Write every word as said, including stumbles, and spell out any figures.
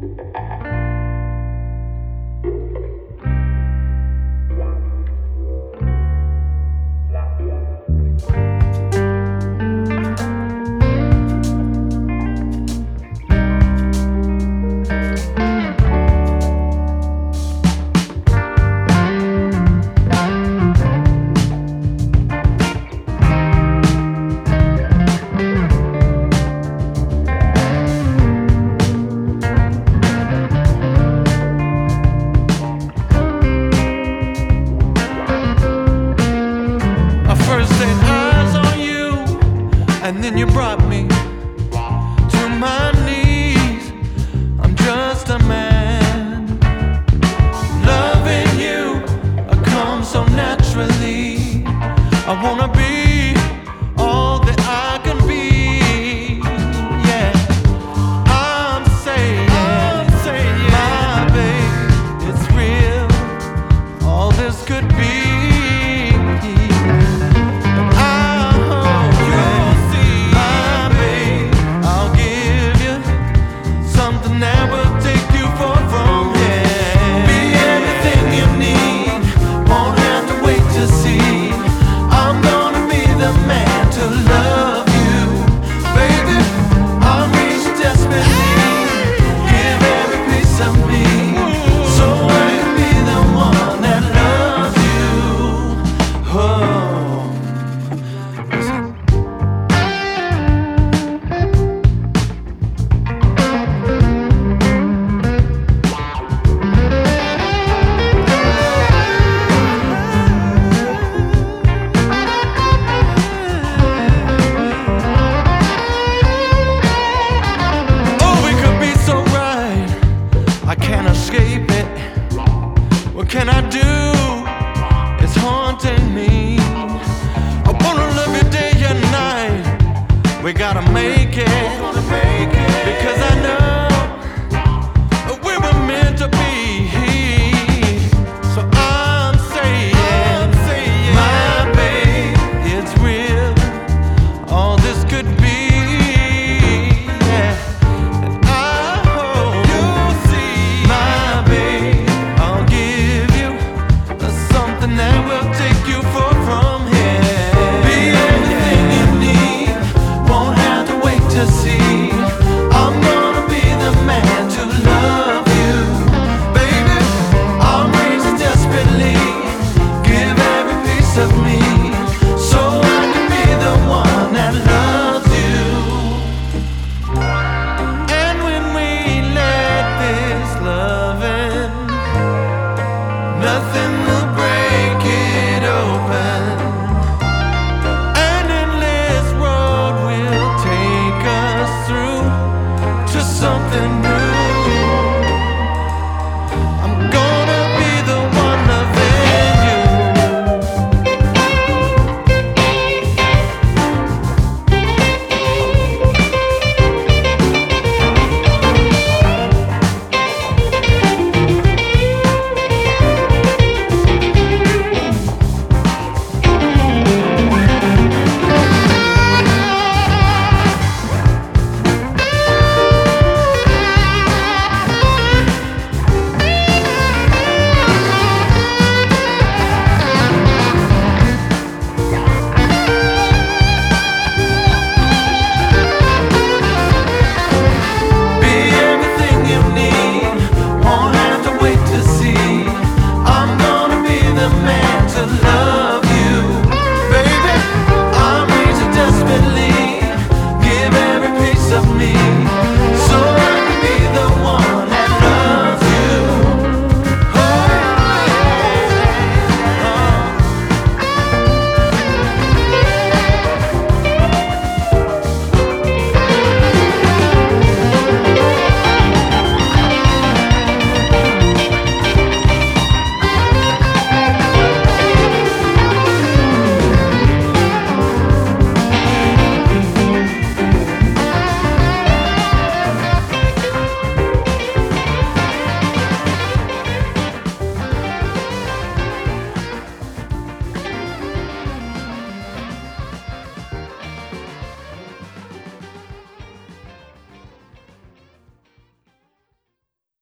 And then you brought me to my knees. I'm just a man. Loving you comes so naturally. I wanna be all that I can be. Yeah, I'm saying, I'm saying, my babe, it's real. All this could be. I can't escape it. What can I do? It's haunting me. I wanna love you day and night. We gotta make it, because I know we were meant to be. So I'm saying, my babe, it's real. All this could be. Of me, so I can be the one that loves you. And when we let this loving, nothing